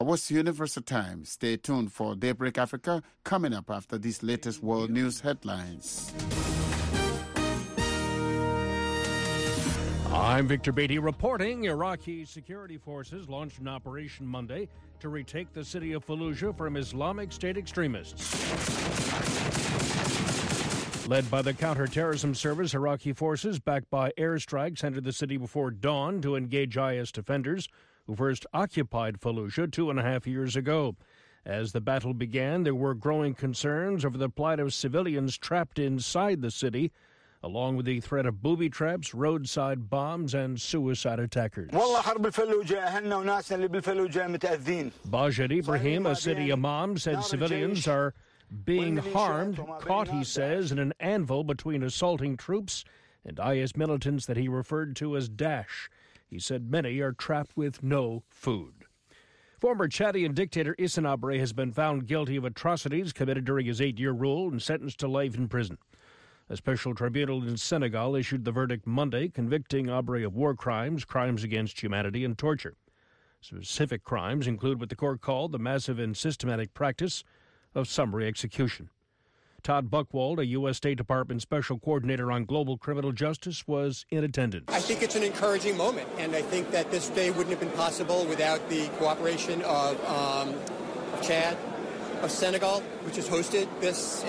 What's Universal Time? Stay tuned for Daybreak Africa coming up after these latest world news headlines. I'm Victor Beatty reporting. Iraqi security forces launched an operation Monday to retake the city of Fallujah from Islamic State extremists. Led by the counterterrorism service, Iraqi forces, backed by airstrikes, entered the city before dawn to engage IS defenders who first occupied Fallujah 2.5 years ago. As the battle began, there were growing concerns over the plight of civilians trapped inside the city, along with the threat of booby traps, roadside bombs, and suicide attackers. Bajad Ibrahim, a city imam, said civilians are being harmed, caught, he says, in an anvil between assaulting troops and IS militants that he referred to as Daesh. He said many are trapped with no food. Former Chadian dictator Hissène Habré has been found guilty of atrocities committed during his 8-year rule and sentenced to life in prison. A special tribunal in Senegal issued the verdict Monday, convicting Habré of war crimes, crimes against humanity, and torture. Specific crimes include what the court called the massive and systematic practice of summary execution. Todd Buchwald, a U.S. State Department Special Coordinator on Global Criminal Justice, was in attendance. I think it's an encouraging moment, and I think that this day wouldn't have been possible without the cooperation of Chad, of Senegal, which has hosted this.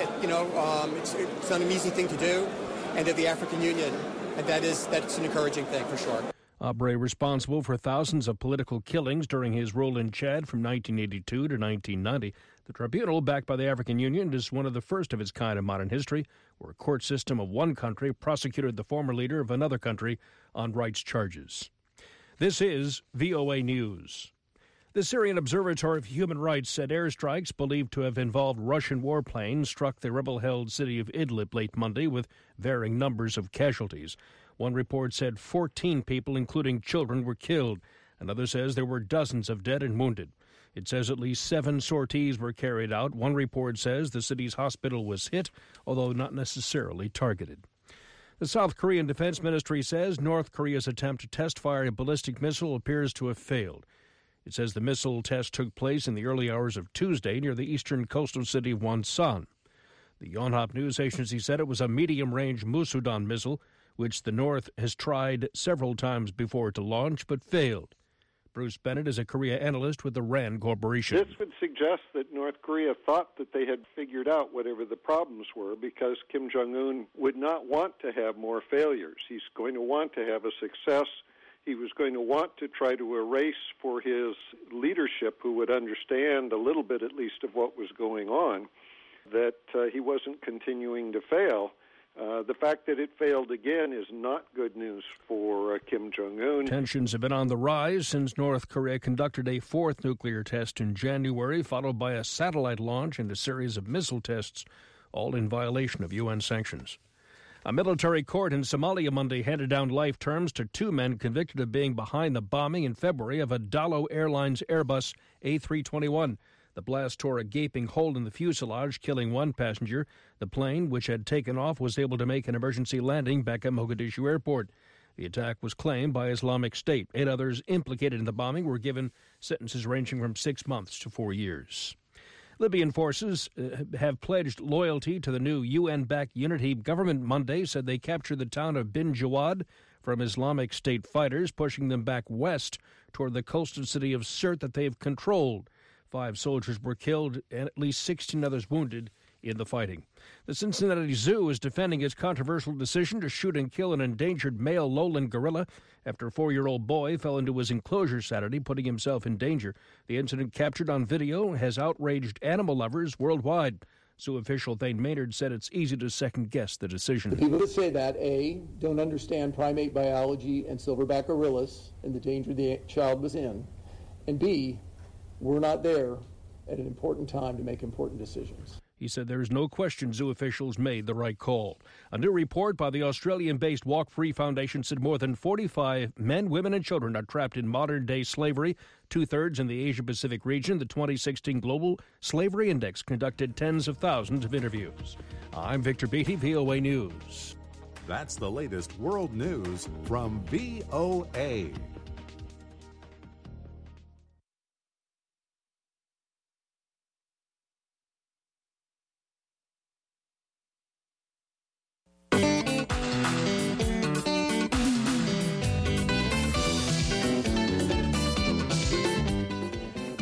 It's not an easy thing to do, and of the African Union, and that's an encouraging thing for sure. Habré, responsible for thousands of political killings during his rule in Chad from 1982 to 1990. The tribunal, backed by the African Union, is one of the first of its kind in modern history, where a court system of one country prosecuted the former leader of another country on rights charges. This is VOA News. The Syrian Observatory of Human Rights said airstrikes believed to have involved Russian warplanes struck the rebel-held city of Idlib late Monday with varying numbers of casualties. One report said 14 people, including children, were killed. Another says there were dozens of dead and wounded. It says at least 7 sorties were carried out. One report says the city's hospital was hit, although not necessarily targeted. The South Korean Defense Ministry says North Korea's attempt to test-fire a ballistic missile appears to have failed. It says the missile test took place in the early hours of Tuesday near the eastern coastal city of Wonsan. The Yonhap news agency said it was a medium-range Musudan missile, which the North has tried several times before to launch but failed. Bruce Bennett is a Korea analyst with the RAND Corporation. This would suggest that North Korea thought that they had figured out whatever the problems were, because Kim Jong-un would not want to have more failures. He's going to want to have a success. He was going to want to try to erase for his leadership, who would understand a little bit at least of what was going on, that he wasn't continuing to fail. The fact that it failed again is not good news for Kim Jong-un. Tensions have been on the rise since North Korea conducted a 4th nuclear test in January, followed by a satellite launch and a series of missile tests, all in violation of UN sanctions. A military court in Somalia Monday handed down life terms to 2 men convicted of being behind the bombing in February of a Dalo Airlines Airbus A321. The blast tore a gaping hole in the fuselage, killing 1 passenger. The plane, which had taken off, was able to make an emergency landing back at Mogadishu Airport. The attack was claimed by Islamic State. 8 others implicated in the bombing were given sentences ranging from 6 months to 4 years. Libyan forces have pledged loyalty to the new UN-backed Unity government Monday, said they captured the town of Bin Jawad from Islamic State fighters, pushing them back west toward the coastal city of Sirte that they've controlled. 5 soldiers were killed and at least 16 others wounded in the fighting. The Cincinnati Zoo is defending its controversial decision to shoot and kill an endangered male lowland gorilla after a 4-year-old boy fell into his enclosure Saturday, putting himself in danger. The incident, captured on video, has outraged animal lovers worldwide. Zoo official Thane Maynard said it's easy to second-guess the decision. The people that say that, A, don't understand primate biology and silverback gorillas and the danger the child was in, and B, we're not there at an important time to make important decisions. He said there is no question zoo officials made the right call. A new report by the Australian-based Walk Free Foundation said more than 45 men, women, and children are trapped in modern-day slavery, 2/3 in the Asia-Pacific region. The 2016 Global Slavery Index conducted tens of thousands of interviews. I'm Victor Beatty, VOA News. That's the latest world news from VOA.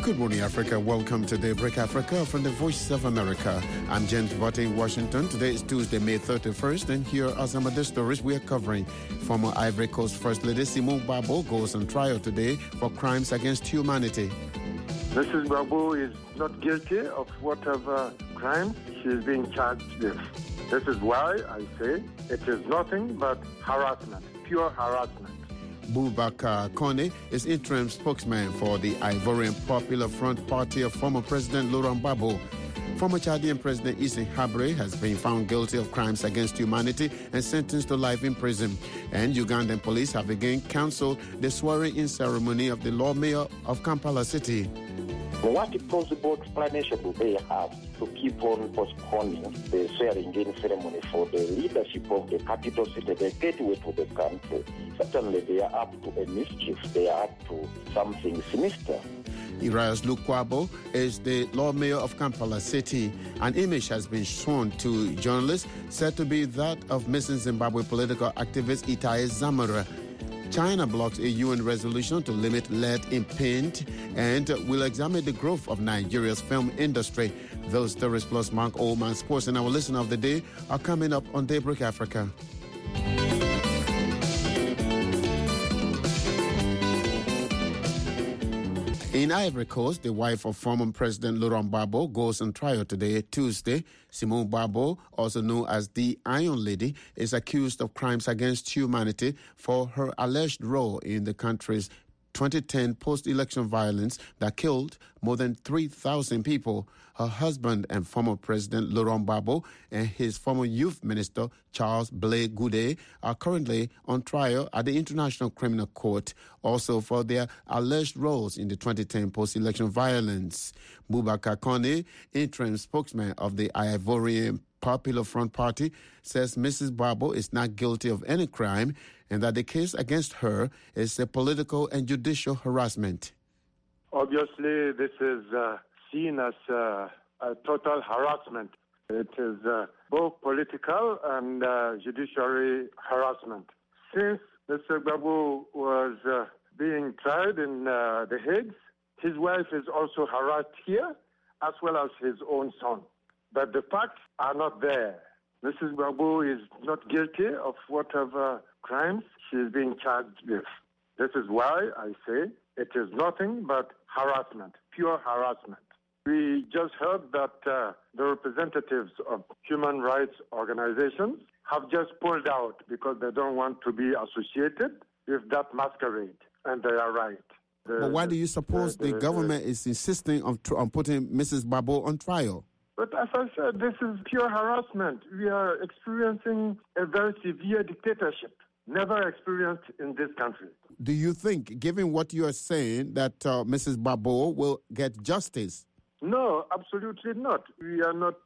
Good morning, Africa. Welcome to Daybreak Africa from the Voice of America. I'm James Butte in Washington. Today is Tuesday, May 31st, and here are some of the stories we are covering. Former Ivory Coast First Lady Simone Gbagbo goes on trial today for crimes against humanity. Mrs. Gbagbo is not guilty of whatever crime she is being charged with. This is why I say it is nothing but harassment, pure harassment. Boubacar Koné is interim spokesman for the Ivorian Popular Front Party of former President Laurent Gbagbo. Former Chadian President Issa Habre has been found guilty of crimes against humanity and sentenced to life in prison. And Ugandan police have again cancelled the swearing-in ceremony of the Lord Mayor of Kampala City. What plausible explanation do they have to keep on postponing the swearing-in ceremony for the leadership of the capital city, the gateway to the country? Certainly they are up to a mischief. They are up to something sinister. Erias Lukwago is the Lord Mayor of Kampala City. An image has been shown to journalists said to be that of missing Zimbabwe political activist Itai Zamora. China blocks a UN resolution to limit lead in paint and will examine the growth of Nigeria's film industry. Those stories plus Mark Oldman Sports and our listener of the day are coming up on Daybreak Africa. In Ivory Coast, the wife of former President Laurent Gbagbo goes on trial today, Tuesday. Simone Gbagbo, also known as the Iron Lady, is accused of crimes against humanity for her alleged role in the country's 2010 post-election violence that killed more than 3,000 people. Her husband and former President Laurent Gbagbo and his former youth minister Charles Blé Goudé are currently on trial at the International Criminal Court, also for their alleged roles in the 2010 post-election violence. Boubacar Koné, interim spokesman of the Ivorian Popular Front Party, says Mrs. Gbagbo is not guilty of any crime and that the case against her is a political and judicial harassment. Obviously, this is seen as a total harassment. It is both political and judiciary harassment. Since Mr. Gbagbo was being tried in The Hague, his wife is also harassed here, as well as his own son. But the facts are not there. Mrs. Gbagbo is not guilty of whatever crimes she is being charged with. This is why I say it is nothing but harassment, pure harassment. We just heard that the representatives of human rights organizations have just pulled out because they don't want to be associated with that masquerade, and they are right. But why do you suppose the government is insisting on putting Mrs. Gbagbo on trial? But as I said, this is pure harassment. We are experiencing a very severe dictatorship, never experienced in this country. Do you think, given what you are saying, that Mrs. Gbagbo will get justice? No, absolutely not. We are not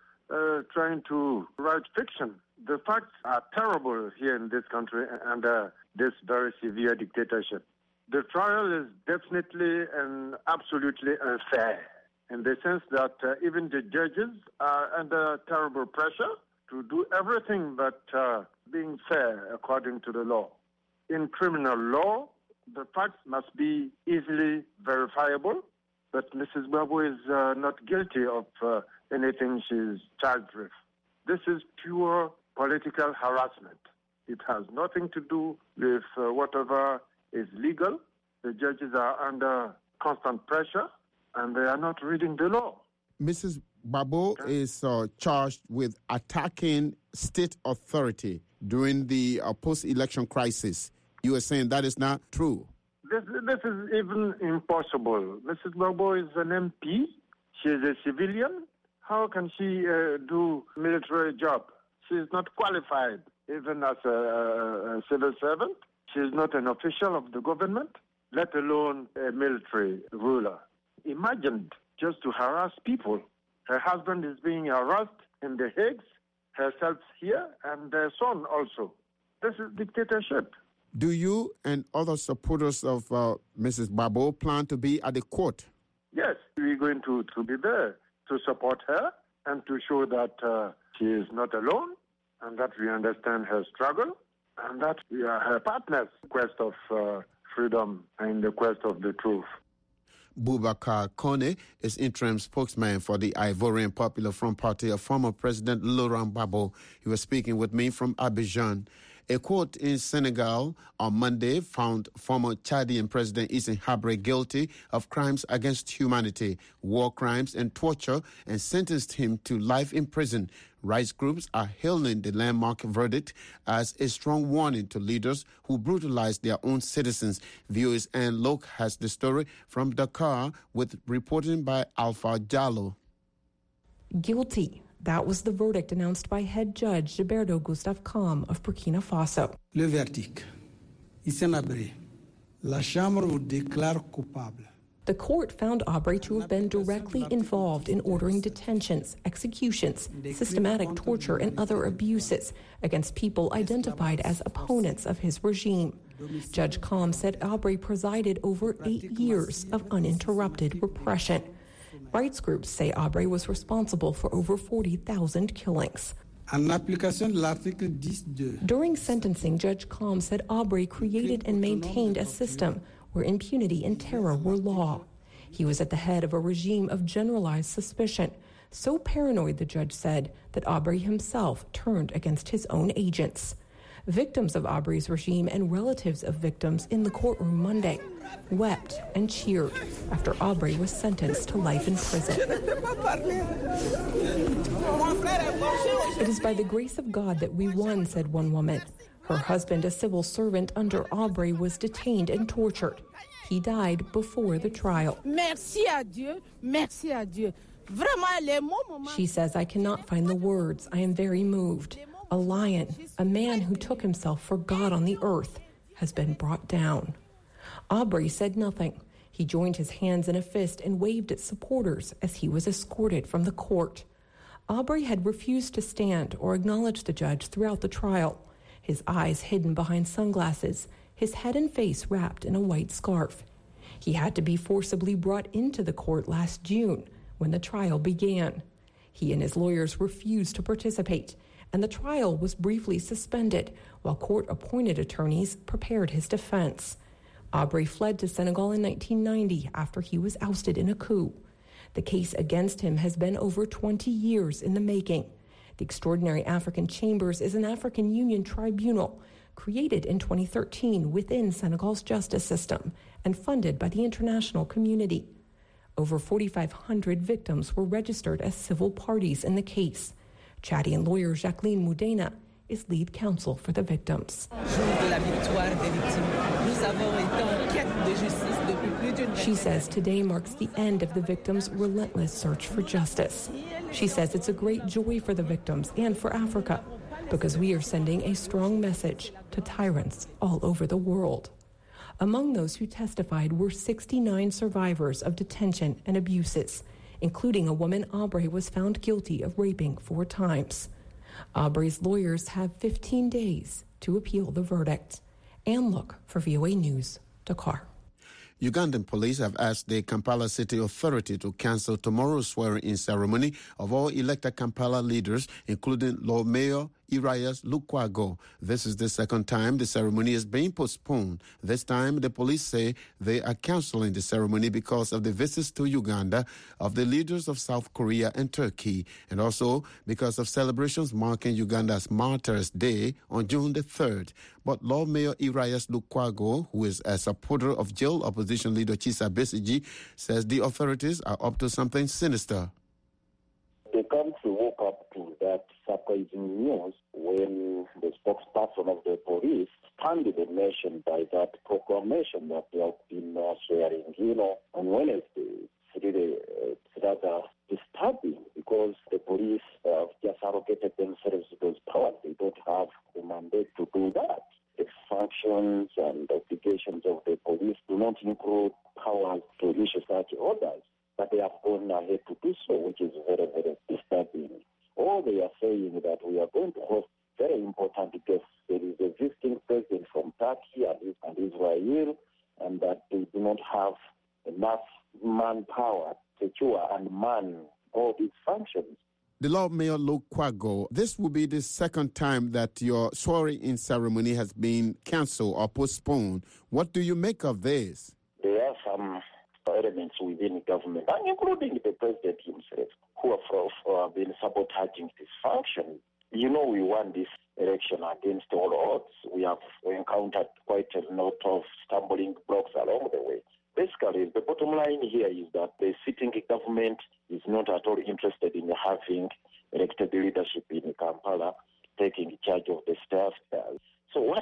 trying to write fiction. The facts are terrible here in this country under this very severe dictatorship. The trial is definitely and absolutely unfair, in the sense that even the judges are under terrible pressure to do everything but being fair according to the law. In criminal law, the facts must be easily verifiable, but Mrs. Gbagbo is not guilty of anything she's charged with. This is pure political harassment. It has nothing to do with whatever is legal. The judges are under constant pressure, and they are not reading the law. Mrs. Gbagbo is charged with attacking state authority during the post-election crisis. You are saying that is not true? This is even impossible. Mrs. Gbagbo is an MP. She is a civilian. How can she do military job? She is not qualified even as a civil servant. She is not an official of the government, let alone a military ruler. Imagine just to harass people. Her husband is being harassed in The Hague, herself here, and their son also. This is dictatorship. Do you and other supporters of Mrs. Gbagbo plan to be at the court? Yes, we're going to be there to support her and to show that she is not alone and that we understand her struggle and that we are her partners in the quest of freedom and in the quest of the truth. Boubacar Kone is interim spokesman for the Ivorian Popular Front Party of former President Laurent Gbagbo. He was speaking with me from Abidjan. A court in Senegal on Monday found former Chadian President Hissène Habré guilty of crimes against humanity, war crimes and torture, and sentenced him to life in prison. Rights groups are hailing the landmark verdict as a strong warning to leaders who brutalize their own citizens. Viewers and Lok has the story from Dakar with reporting by Alpha Jallo. Guilty. That was the verdict announced by head judge Gilberto Gustave Kam of Burkina Faso. Le verdict. Hissène Habré. La Chambre vous déclare coupable. The court found Habré to have been directly involved in ordering detentions, executions, systematic torture, and other abuses against people identified as opponents of his regime. Judge Kam said Habré presided over 8 years of uninterrupted repression. Rights groups say Habré was responsible for over 40,000 killings. During sentencing, Judge Kam said Habré created and maintained a system where impunity and terror were law. He was at the head of a regime of generalized suspicion, so paranoid, the judge said, that Habré himself turned against his own agents. Victims of Habré's regime and relatives of victims in the courtroom Monday wept and cheered after Habré was sentenced to life in prison. It is by the grace of God that we won, said one woman. Her husband, a civil servant under Habré, was detained and tortured. He died before the trial. Merci à Dieu, merci à Dieu. Vraiment, les moments. She says, I cannot find the words. I am very moved. A lion, a man who took himself for God on the earth, has been brought down. Habré said nothing. He joined his hands in a fist and waved at supporters as he was escorted from the court. Habré had refused to stand or acknowledge the judge throughout the trial, his eyes hidden behind sunglasses, his head and face wrapped in a white scarf. He had to be forcibly brought into the court last June when the trial began. He and his lawyers refused to participate, and the trial was briefly suspended while court-appointed attorneys prepared his defense. Habré fled to Senegal in 1990 after he was ousted in a coup. The case against him has been over 20 years in the making. The Extraordinary African Chambers is an African Union tribunal created in 2013 within Senegal's justice system and funded by the international community. Over 4,500 victims were registered as civil parties in the case. Chadian lawyer Jacqueline Moudena is lead counsel for the victims. She says today marks the end of the victims' relentless search for justice. She says it's a great joy for the victims and for Africa because we are sending a strong message to tyrants all over the world. Among those who testified were 69 survivors of detention and abuses, including a woman Habré was found guilty of raping 4 times. Habré's lawyers have 15 days to appeal the verdict. And look for VOA News, Dakar. Ugandan police have asked the Kampala City Authority to cancel tomorrow's swearing-in ceremony of all elected Kampala leaders, including Lord Mayor Erias Lukwago. This is the second time the ceremony is being postponed. This time, the police say they are canceling the ceremony because of the visits to Uganda of the leaders of South Korea and Turkey, and also because of celebrations marking Uganda's Martyrs' Day on June the 3rd. But Lord Mayor Erias Lukwago, who is a supporter of jailed opposition leader Kizza Besigye, says the authorities are up to something sinister. The country woke up to that surprising news when the spokesperson of the police expanded the nation by that proclamation that they have been swearing, on Wednesday. It's really rather disturbing because the police have just arrogated themselves those powers. They don't have the mandate to do that. The functions and obligations of the police do not include powers to issue such orders. But they have gone ahead to do so, which is very, very disturbing. All they are saying that we are going to host very important guests. There is a visiting president from Turkey and Israel, and that they do not have enough manpower to secure and man all these functions. The Lord Mayor Lukwago, this will be the second time that your swearing-in ceremony has been cancelled or postponed. What do you make of this? There are some elements we government, and including the president himself, who have been sabotaging this function. You know, we won this election against all odds. We have encountered quite a lot of stumbling blocks along the way. Basically, the bottom line here is that the sitting government is not at all interested in having elected leadership in Kampala taking charge of the staff there. So what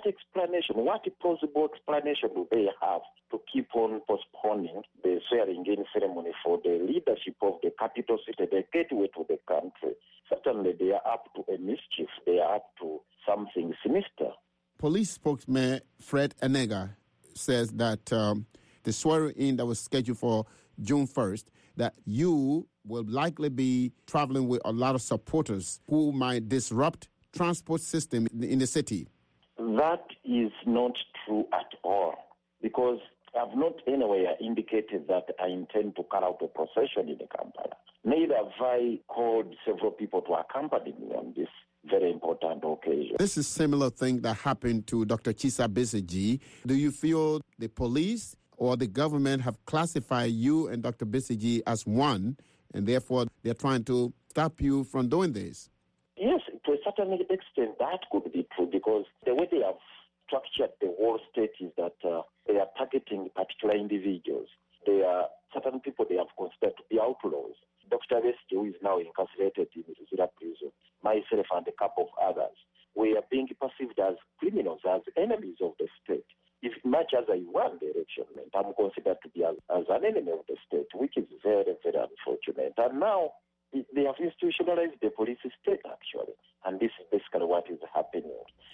plausible explanation do they have to keep on postponing the swearing-in ceremony for the leadership of the capital city, the gateway to the country? Certainly they are up to a mischief. They are up to something sinister. Police spokesman Fred Enega says that the swearing-in that was scheduled for June 1st, that you will likely be traveling with a lot of supporters who might disrupt transport system in the city. That is not true at all, because I've not anywhere indicated that I intend to carry out a procession in Kampala. Neither have I called several people to accompany me on this very important occasion. This is a similar thing that happened to Dr. Kizza Besigye. Do you feel the police or the government have classified you and Dr. Besigye as one, and therefore they're trying to stop you from doing this? Yes, to a certain extent that could be true, because the way they have structured the whole state is that they are targeting particular individuals. There are certain people they have considered to be outlaws. Dr. Besigye, who is now incarcerated in Zira prison, myself and a couple of others, we are being perceived as criminals, as enemies of the state. If much as I won the election, I'm considered to be as an enemy of the state, which is very, very unfortunate. And now they have institutionalized the police state, actually. And this is basically what is happening.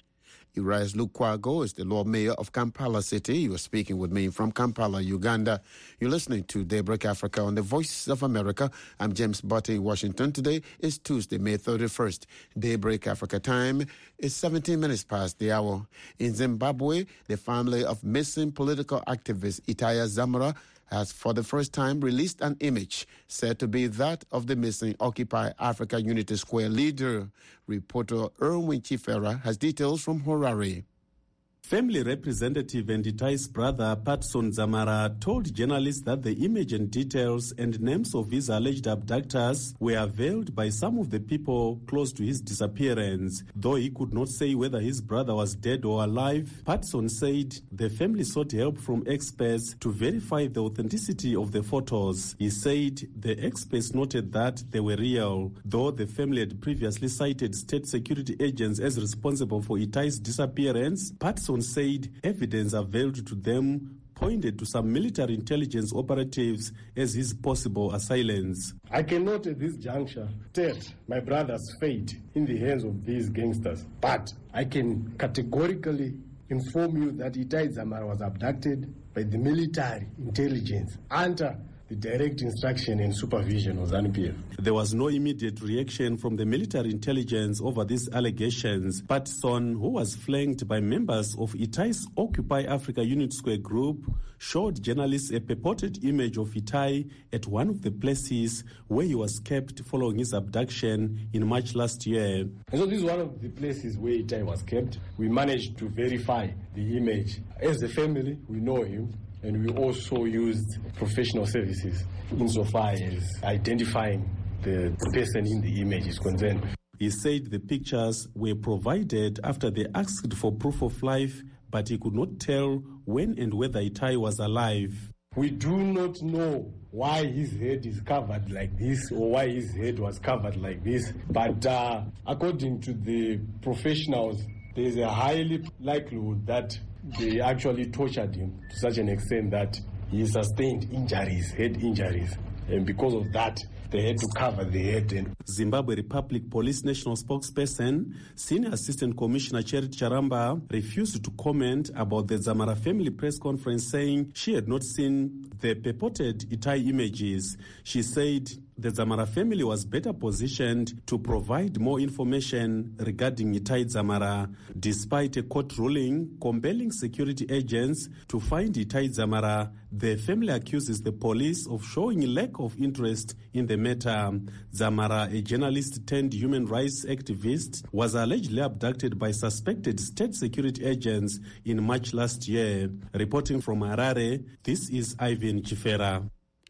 Irais Lukwago is the Lord Mayor of Kampala City. You are speaking with me from Kampala, Uganda. You're listening to Daybreak Africa on the Voice of America. I'm James Butte in Washington. Today is Tuesday, May 31st. Daybreak Africa time is 17 minutes past the hour. In Zimbabwe, the family of missing political activist Itai Dzamara has for the first time released an image said to be that of the missing Occupy Africa Unity Square leader. Reporter Erwin Chifera has details from Harare. Family representative and Itai's brother, Patson Dzamara, told journalists that the image and details and names of his alleged abductors were veiled by some of the people close to his disappearance. Though he could not say whether his brother was dead or alive, Patson said the family sought help from experts to verify the authenticity of the photos. He said the experts noted that they were real, though the family had previously cited state security agents as responsible for Itai's disappearance. Patson said evidence availed to them pointed to some military intelligence operatives as his possible assailants. I cannot at this juncture state my brother's fate in the hands of these gangsters, but I can categorically inform you that Itai Dzamara was abducted by the military intelligence under the direct instruction and supervision of ZANU-PF. There was no immediate reaction from the military intelligence over these allegations. Patson, who was flanked by members of Itai's Occupy Africa Unity Square group, showed journalists a purported image of Itai at one of the places where he was kept following his abduction in March last year. And so this is one of the places where Itai was kept. We managed to verify the image. As a family, we know him. And we also used professional services insofar as identifying the person in the image is concerned. He said the pictures were provided after they asked for proof of life, but he could not tell when and whether Itai was alive. We do not know why his head is covered like this or why his head was covered like this, but according to the professionals, there is a highly likelihood that they actually tortured him to such an extent that he sustained injuries, head injuries. And because of that, they had to cover the head. Zimbabwe Republic Police National Spokesperson, Senior Assistant Commissioner Charity Charamba, refused to comment about the Dzamara family press conference, saying she had not seen the purported Itai images. She said the Dzamara family was better positioned to provide more information regarding Itai Dzamara, despite a court ruling compelling security agents to find Itai Dzamara. The family accuses the police of showing a lack of interest in the matter. Dzamara, a journalist turned human rights activist, was allegedly abducted by suspected state security agents in March last year. Reporting from Harare, this is Ivan Chifera.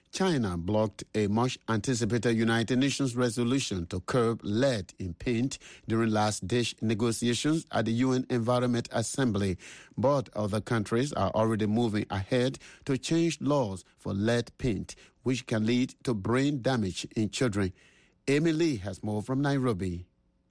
China blocked a much-anticipated United Nations resolution to curb lead in paint during last-ditch negotiations at the UN Environment Assembly. But other countries are already moving ahead to change laws for lead paint, which can lead to brain damage in children. Amy Lee has more from Nairobi.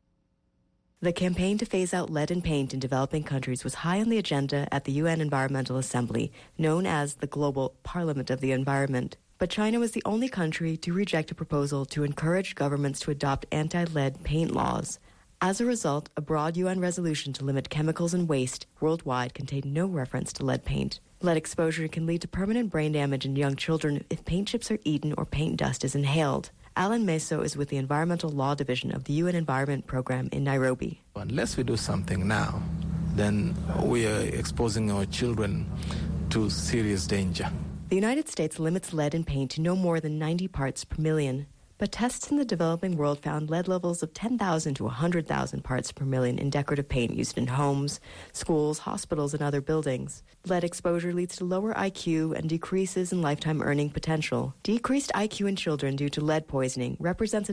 The campaign to phase out lead in paint in developing countries was high on the agenda at the UN Environmental Assembly, known as the Global Parliament of the Environment. But China was the only country to reject a proposal to encourage governments to adopt anti-lead paint laws. As a result, a broad UN resolution to limit chemicals and waste worldwide contained no reference to lead paint. Lead exposure can lead to permanent brain damage in young children if paint chips are eaten or paint dust is inhaled. Alan Meso is with the Environmental Law Division of the UN Environment Program in Nairobi. Unless we do something now, then we are exposing our children to serious danger. The United States limits lead in paint to no more than 90 parts per million, but tests in the developing world found lead levels of 10,000 to 100,000 parts per million in decorative paint used in homes, schools, hospitals, and other buildings. Lead exposure leads to lower IQ and decreases in lifetime earning potential. Decreased IQ in children due to lead poisoning represents a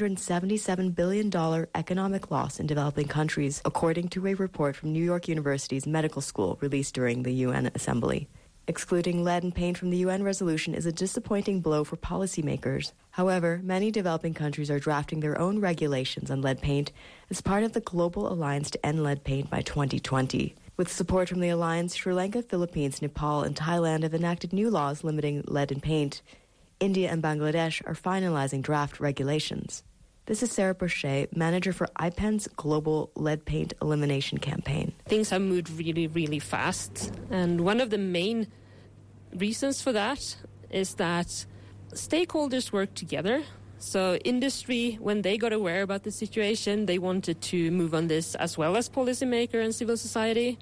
$977 billion economic loss in developing countries, according to a report from New York University's medical school released during the UN Assembly. Excluding lead in paint from the UN resolution is a disappointing blow for policymakers. However, many developing countries are drafting their own regulations on lead paint as part of the Global Alliance to End Lead Paint by 2020. With support from the alliance, Sri Lanka, Philippines, Nepal, and Thailand have enacted new laws limiting lead in paint. India and Bangladesh are finalizing draft regulations. This is Sarah Brochet, manager for IPEN's Global Lead Paint Elimination Campaign. Things have moved really, really fast. And one of the main reasons for that is that stakeholders work together. So industry, when they got aware about the situation, they wanted to move on this as well as policymaker and civil society.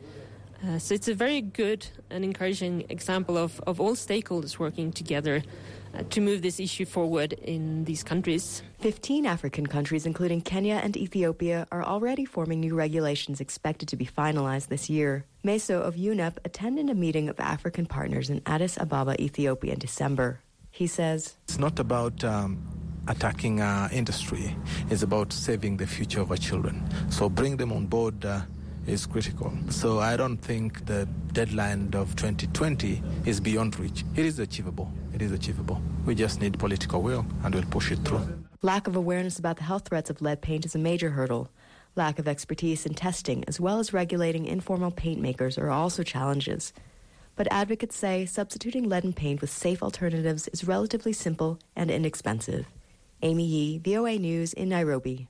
So it's a very good and encouraging example of all stakeholders working together to move this issue forward in these countries. 15 African countries, including Kenya and Ethiopia, are already forming new regulations expected to be finalized this year. Meso of UNEP attended a meeting of African partners in Addis Ababa, Ethiopia in December. He says, it's not about attacking our industry. It's about saving the future of our children. So bring them on board is critical. So I don't think the deadline of 2020 is beyond reach. It is achievable. It is achievable. We just need political will, and we'll push it through. Lack of awareness about the health threats of lead paint is a major hurdle. Lack of expertise in testing, as well as regulating informal paint makers, are also challenges. But advocates say substituting lead in paint with safe alternatives is relatively simple and inexpensive. Amy Yee, VOA News in Nairobi.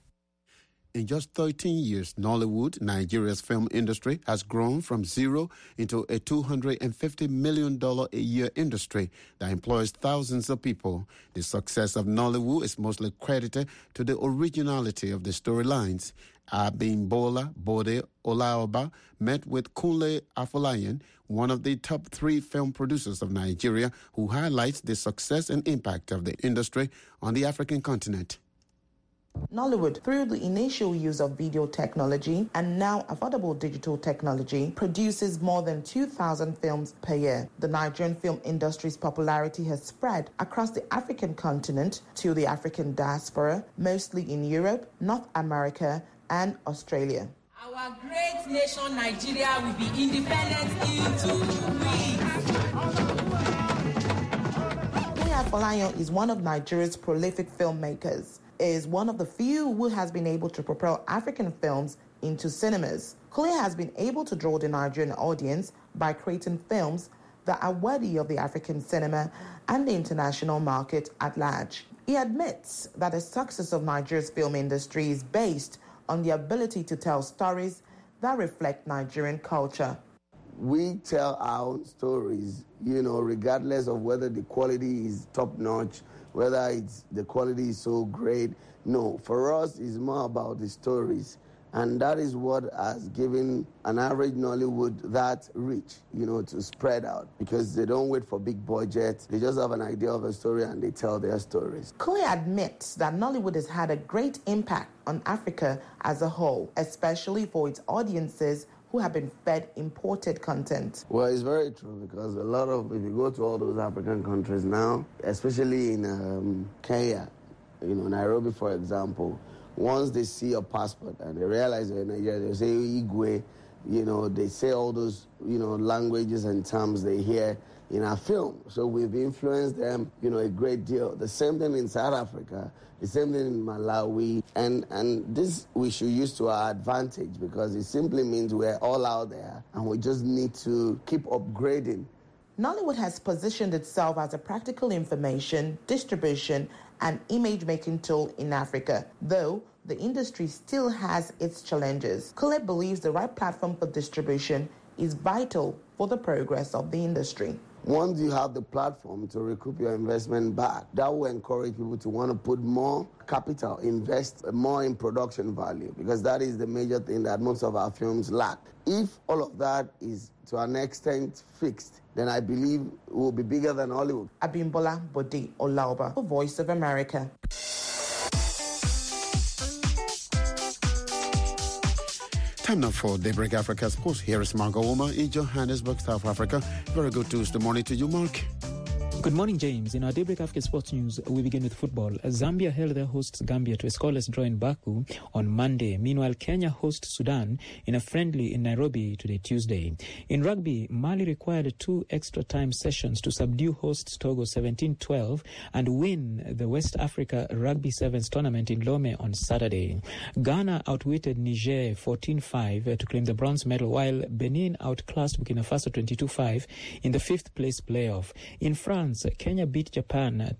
In just 13 years, Nollywood, Nigeria's film industry, has grown from zero into a $250 million a year industry that employs thousands of people. The success of Nollywood is mostly credited to the originality of the storylines. Abimbola Bode Olaoba met with Kunle Afolayan, one of the top 3 film producers of Nigeria, who highlights the success and impact of the industry on the African continent. Nollywood, through the initial use of video technology and now affordable digital technology, produces more than 2,000 films per year. The Nigerian film industry's popularity has spread across the African continent to the African diaspora, mostly in Europe, North America, and Australia. Our great nation, Nigeria, will be independent in 2 weeks. Kunle Afolayan is one of Nigeria's prolific filmmakers. Is one of the few who has been able to propel African films into cinemas. Kunle has been able to draw the Nigerian audience by creating films that are worthy of the African cinema and the international market at large. He admits that the success of Nigeria's film industry is based on the ability to tell stories that reflect Nigerian culture. We tell our own stories, regardless of whether the quality is top-notch, whether the quality is so great. No, for us, it's more about the stories. And that is what has given an average Nollywood that reach, to spread out. Because they don't wait for big budgets. They just have an idea of a story and they tell their stories. Kunle admits that Nollywood has had a great impact on Africa as a whole, especially for its audiences who have been fed imported content. Well, it's very true because a lot of, if you go to all those African countries now, especially in Kenya, Nairobi, for example, once they see your passport and they realize you're in Nigeria, they say Igwe, they say all those, languages and terms they hear in our film. So we've influenced them, a great deal. The same thing in South Africa, the same thing in Malawi. And this we should use to our advantage because it simply means we're all out there and we just need to keep upgrading. Nollywood has positioned itself as a practical information, distribution, and image-making tool in Africa, though the industry still has its challenges. Kule believes the right platform for distribution is vital for the progress of the industry. Once you have the platform to recoup your investment back, that will encourage people to want to put more capital, invest more in production value, because that is the major thing that most of our films lack. If all of that is to an extent fixed, then I believe it will be bigger than Hollywood. Abimbola Bode Olaoba, Voice of America. Time now for Daybreak Africa Sports. Here is Mark Ouma in Johannesburg, South Africa. Very good Tuesday morning to you, Mark. Good morning, James. In our Daybreak Africa Sports News, we begin with football. Zambia held their hosts Gambia to a scoreless draw in Baku on Monday. Meanwhile, Kenya hosts Sudan in a friendly in Nairobi today, Tuesday. In rugby, Mali required 2 extra time sessions to subdue hosts Togo 17-12 and win the West Africa Rugby Sevens tournament in Lome on Saturday. Ghana outwitted Niger 14-5 to claim the bronze medal, while Benin outclassed Burkina Faso 22-5 in the 5th place playoff. In France, Kenya beat Japan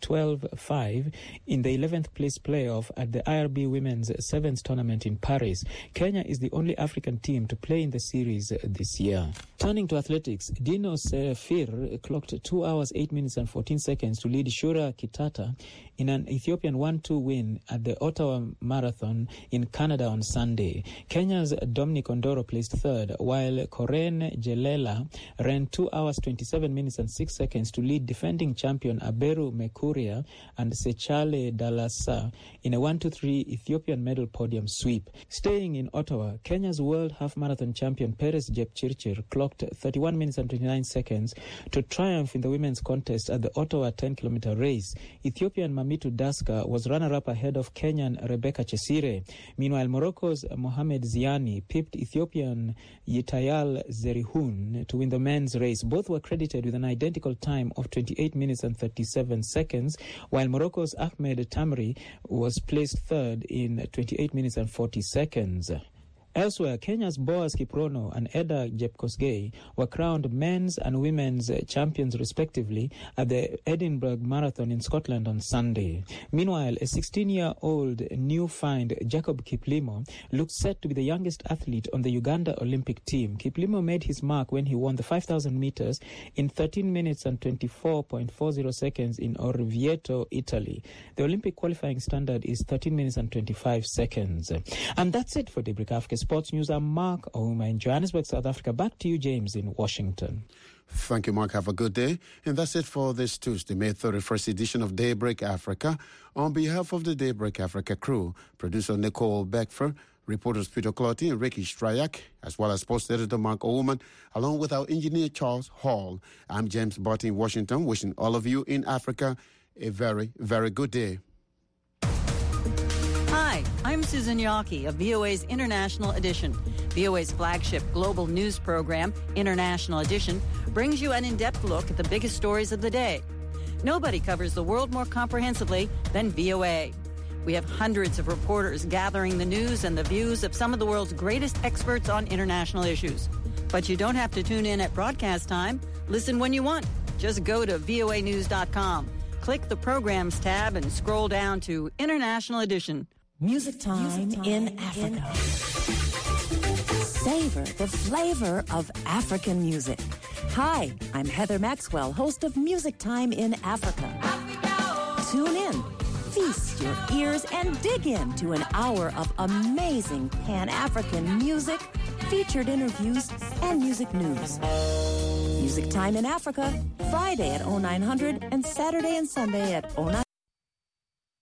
12-5 in the 11th place playoff at the IRB Women's Sevens tournament in Paris. Kenya is the only African team to play in the series this year. Turning to athletics, Dino Serfir clocked 2 hours, 8 minutes and 14 seconds to lead Shura Kitata in an Ethiopian 1-2 win at the Ottawa Marathon in Canada on Sunday. Kenya's Dominic Ondoro placed third, while Koren Jelela ran 2 hours, 27 minutes and 6 seconds to lead defending champion Aberu Mekuria and Sechale Dalasa in a 1-2-3 Ethiopian medal podium sweep. Staying in Ottawa, Kenya's world half marathon champion Peres Jepchirchir clocked 31 minutes and 29 seconds to triumph in the women's contest at the Ottawa 10-kilometer race. Ethiopian Mamitu Daska was runner-up ahead of Kenyan Rebecca Chesire. Meanwhile, Morocco's Mohamed Ziani pipped Ethiopian Yitayal Zerihun to win the men's race. Both were credited with an identical time of 28 minutes and 37 seconds, while Morocco's Ahmed Tamri was placed third in 28 minutes and 40 seconds. Elsewhere, Kenya's Boaz Kiprono and Eda Jepkosgei were crowned men's and women's champions respectively at the Edinburgh Marathon in Scotland on Sunday. Meanwhile, a 16-year-old new find, Jacob Kiplimo, looked set to be the youngest athlete on the Uganda Olympic team. Kiplimo made his mark when he won the 5,000 meters in 13 minutes and 24.40 seconds in Orvieto, Italy. The Olympic qualifying standard is 13 minutes and 25 seconds. And that's it for Daybreak Africa Sports News. I'm Mark Ouma in Johannesburg, South Africa. Back to you, James, in Washington. Thank you, Mark. Have a good day. And that's it for this Tuesday, May 31st edition of Daybreak Africa. On behalf of the Daybreak Africa crew, producer Nicole Beckford, reporters Peter Clotty and Ricky Strayak, as well as sports editor Mark Oman, along with our engineer Charles Hall. I'm James Barton in Washington, wishing all of you in Africa a very, very good day. Hi, I'm Susan Yockey of VOA's International Edition. VOA's flagship global news program, International Edition, brings you an in-depth look at the biggest stories of the day. Nobody covers the world more comprehensively than VOA. We have hundreds of reporters gathering the news and the views of some of the world's greatest experts on international issues. But you don't have to tune in at broadcast time. Listen when you want. Just go to voanews.com. Click the Programs tab and scroll down to International Edition. Music time in Africa. Savor the flavor of African music. Hi, I'm Heather Maxwell, host of Music Time in Africa. Tune in, feast your ears, and dig into an hour of amazing Pan-African music, featured interviews, and music news. Music Time in Africa, Friday at 0900 and Saturday and Sunday at 0900.